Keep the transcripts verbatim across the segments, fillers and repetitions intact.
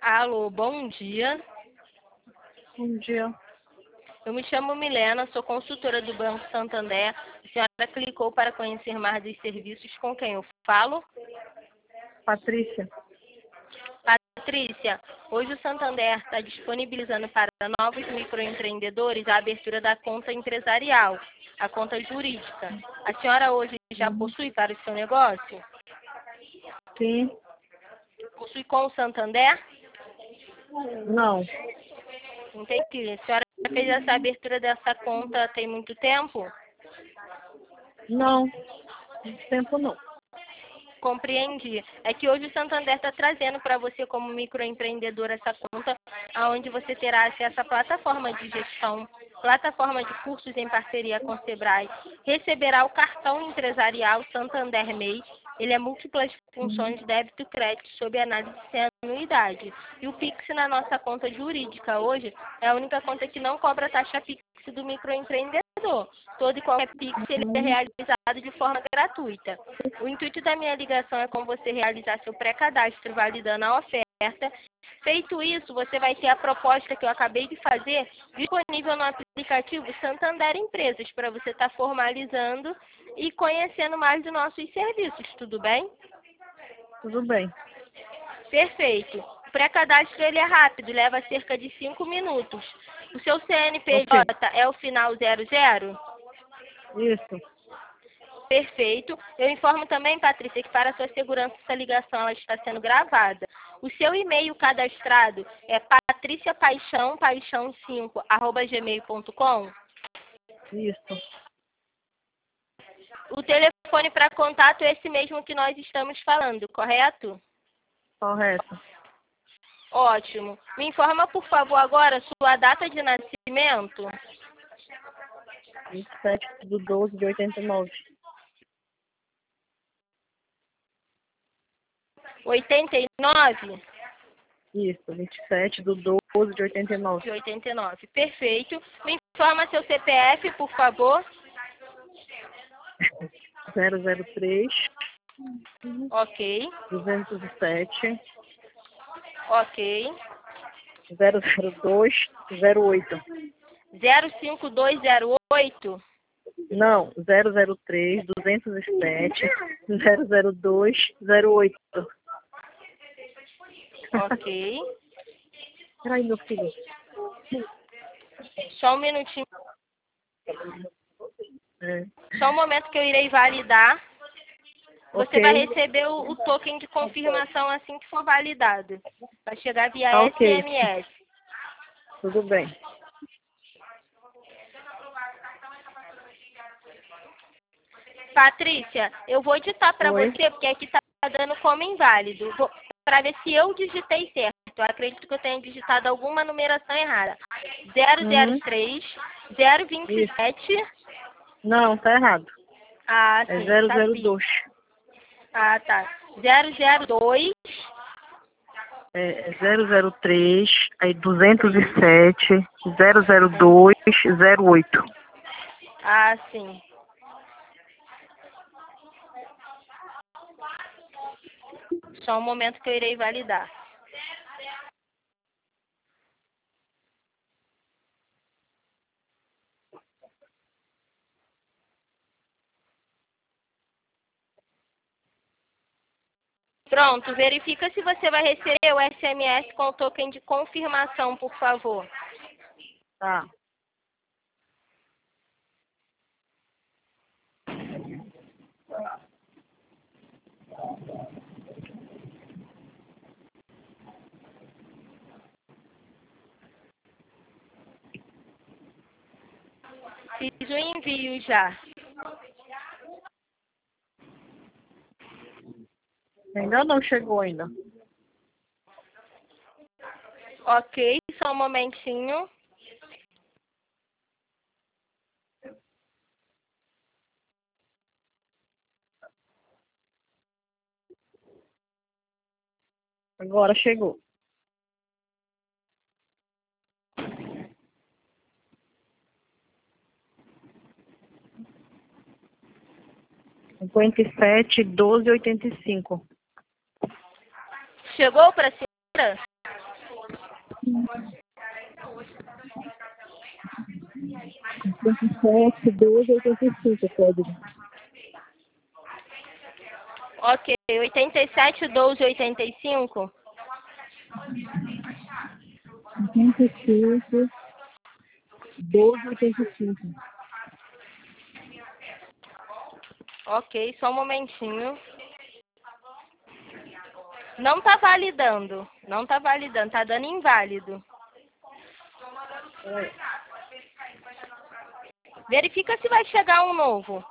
Alô, bom dia. Bom dia. Eu me chamo Milena, sou consultora do Banco Santander. A senhora clicou para conhecer mais dos serviços. Com quem eu falo? Patrícia. Patrícia, hoje o Santander está disponibilizando para novos microempreendedores a abertura da conta empresarial, a conta jurídica. A senhora hoje já Uhum. possui para o seu negócio? Sim. Possui com o Santander? Não. Entendi. A senhora fez essa abertura dessa conta tem muito tempo? Não. Muito tempo não. Compreendi. É que hoje o Santander está trazendo para você como microempreendedor essa conta, onde você terá acesso à plataforma de gestão, plataforma de cursos em parceria com o Sebrae, receberá o cartão empresarial Santander M E I, ele é múltiplas funções de débito e crédito sob análise sem anuidade. E o Pix na nossa conta jurídica hoje é a única conta que não cobra taxa Pix do microempreendedor. Todo e qualquer Pix ele é realizado de forma gratuita. O intuito da minha ligação é com você realizar seu pré-cadastro validando a oferta. Feito isso, você vai ter a proposta que eu acabei de fazer disponível no aplicativo Santander Empresas para você estar tá formalizando e conhecendo mais dos nossos serviços, tudo bem? Tudo bem. Perfeito. O pré-cadastro ele é rápido, leva cerca de cinco minutos. O seu C N P J Ok. é o final zero zero? Isso. Perfeito. Eu informo também, Patrícia, que para sua segurança essa ligação ela está sendo gravada. O seu e-mail cadastrado é patriciapaixão, paixão cinco, arroba gmail ponto com? Isso. O telefone para contato é esse mesmo que nós estamos falando, correto? Correto. Ótimo. Me informa, por favor, agora sua data de nascimento. vinte e sete de doze de oitenta e nove. oitenta e nove? Isso. vinte e sete de doze de oitenta e nove. De oitenta e nove. Perfeito. Me informa seu C P F, por favor. zero zero três, Ok. duzentos e sete, Ok. zero zero dois, zero oito. zero cinco dois zero oito? Não. zero zero três, duzentos e sete, zero zero dois, zero oito. Ok. Peraí, meu filho. Só um minutinho. É. Só um momento que eu irei validar. Você Ok. vai receber o, o token de confirmação assim que for validado. Vai chegar via Tá S ok. M S. Tudo bem. Patrícia, eu vou digitar para Oi. você, porque aqui está dando como inválido. Para ver se eu digitei certo. Eu acredito que eu tenha digitado alguma numeração errada. zero zero Uhum. três, zero vinte e Isso. sete. Não, tá errado. Ah, É sim, zero zero sabia. dois. Ah, tá. zero zero dois. É zero zero três, aí duzentos e sete, zero zero dois, zero oito. Ah, sim. Só um momento que eu irei validar. Pronto, verifica se você vai receber o S M S com o token de confirmação, por favor. Tá. Fiz o envio já. Ainda não chegou ainda. Ok, só um momentinho. Agora chegou. cinquenta e sete, doze, oitenta e cinco. Chegou para a senhora? sete, doze, oitenta e cinco, código. Ok, oitenta e sete, doze, oitenta e cinco. oitenta e cinco, doze, oitenta e cinco. Ok, só um momentinho. Não tá validando. Não tá validando, tá dando inválido. Oi. Verifica se vai chegar um novo.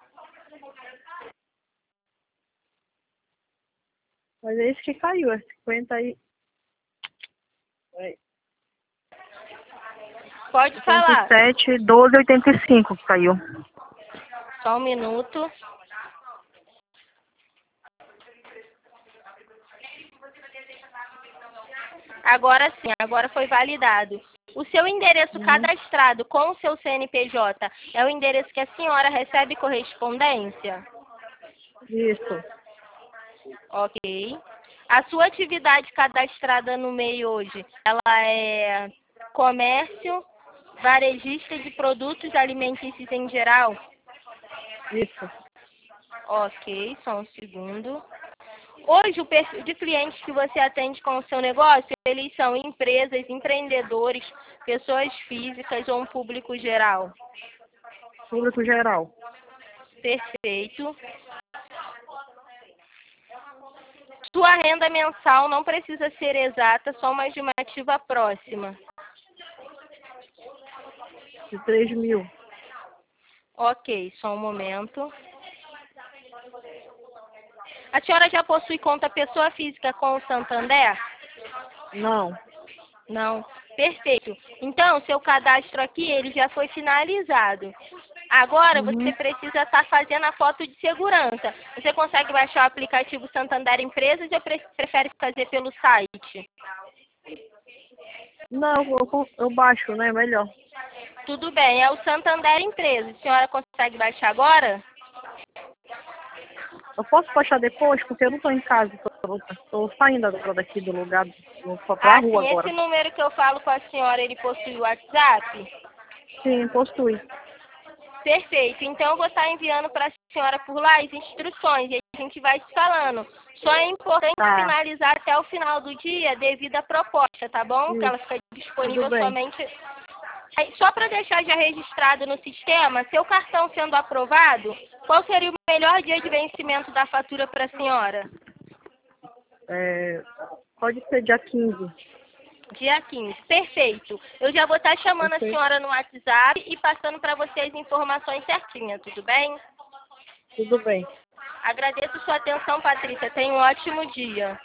Mas é esse que caiu, é cinquenta aí. Oi. Pode falar. oitenta e sete, doze, oitenta e cinco que caiu. Só um minuto. Agora sim, agora foi validado. O seu endereço Uhum. cadastrado com o seu C N P J é o endereço que a senhora recebe correspondência? Isso. Ok. A sua atividade cadastrada no M E I hoje, ela é comércio, varejista de produtos alimentícios em geral? Isso. Ok, só um segundo. Hoje, o perfil de clientes que você atende com o seu negócio, eles são empresas, empreendedores, pessoas físicas ou um público geral? Público geral. Perfeito. Sua renda mensal não precisa ser exata, só uma estimativa próxima. De três mil. Ok, só um momento. A senhora já possui conta pessoa física com o Santander? Não. Não. Perfeito. Então, seu cadastro aqui, ele já foi finalizado. Agora, Uhum. você precisa estar fazendo a foto de segurança. Você consegue baixar o aplicativo Santander Empresas ou pre- prefere fazer pelo site? Não, eu, eu baixo, né? Melhor. Tudo bem, é o Santander Empresas. A senhora consegue baixar agora? Eu posso baixar depois, porque eu não estou em casa. Estou saindo agora daqui do lugar. Vou para a Ah, rua sim, agora. esse número que eu falo com a senhora, ele possui o WhatsApp? Sim, possui. Perfeito. Então, eu vou estar enviando para a senhora por lá as instruções e a gente vai se falando. Só é importante Tá. finalizar até o final do dia devido à proposta, tá bom? Que ela Isso. fica disponível Tudo bem. somente... Aí, só para deixar já registrado no sistema, seu cartão sendo aprovado, qual seria o melhor dia de vencimento da fatura para a senhora? É, pode ser dia quinze. Dia quinze. Perfeito. Eu já vou estar chamando Perfeito. a senhora no WhatsApp e passando para você as informações certinhas, tudo bem? Tudo bem. Agradeço sua atenção, Patrícia. Tenha um ótimo dia.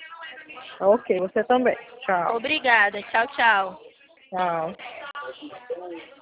Ok, você também. Tchau. Obrigada. Tchau, tchau. Tchau.